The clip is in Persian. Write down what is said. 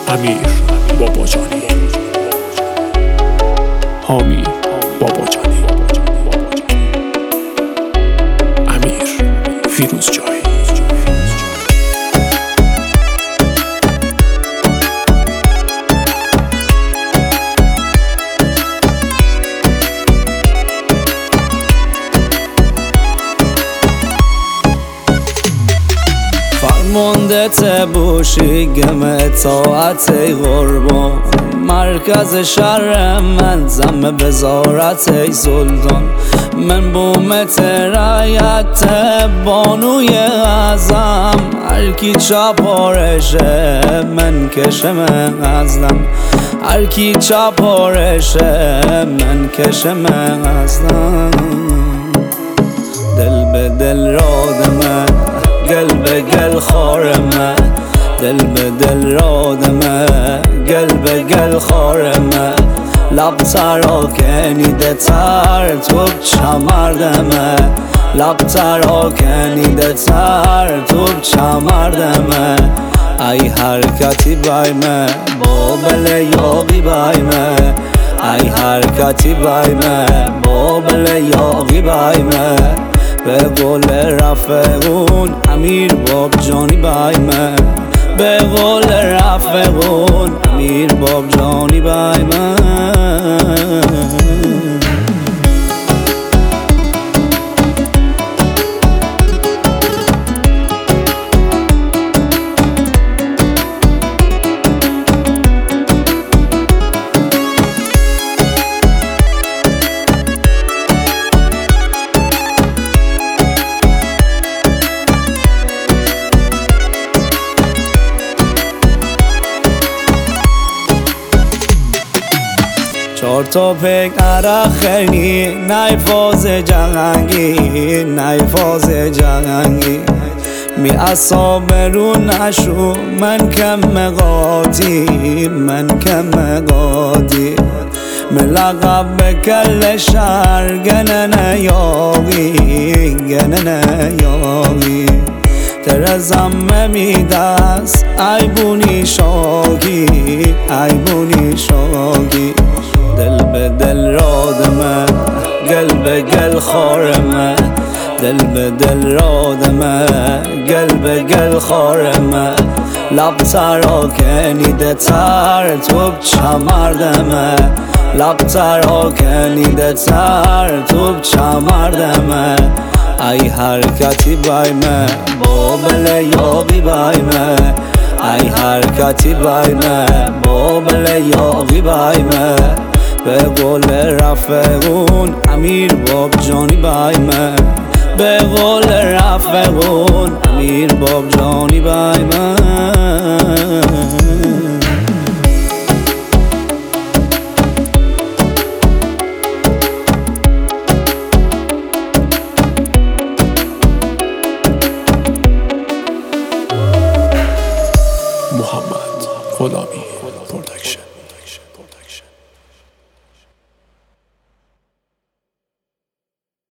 امیر باباجانی، حامی باباجانی، امیر فیروزجانی. فرمانده تبوشی گم اطاعت ای قربان، مرکز شر من زم بزارت ای سلطان. من بومت رایت بانوی اعظم، هرکی چپارشه من کشم ازدم، هرکی چپارشه من کشم ازدم. دل به دل رادمه، گل به گل خارمه، دل به دل رادمه، گل به گل خارمه. لب تراکنیده تر تو چمردمه، لب تراکنیده تر تو چمردمه. ای حرکتی بایمه بابل یاقی بایمه، ای حرکتی بایمه بابل یاقی بایمه. به قول رفقون امیر باباجانی بایمه، به قول رفقون امیر باباجانی بایمه. چهار تا پک عرق خیلی نای فاز جهنگی، نای فاز جهنگی. می اصاب رو نشو من کم قاطی، من کم قاطی. ملقب به کل شهر گنن یاقی، گنن یاقی. ترزم میدست ای بونی شاگی، ای بونی شاگی. دل به دل رادمه، گل به گل خارمه، دل به دل رادمه، گل به گل خارمه. لب تراکنیده تر تو چمردمه، لب تراکنیده تر تو چمردمه. ای حرکتی بایمه بابل یاقی بایمه، ای حرکتی بایمه بابل یاقی بایمه. به قول رفقون امیر باباجانی بایمه، به قول رفقون امیر باباجانی بایمه.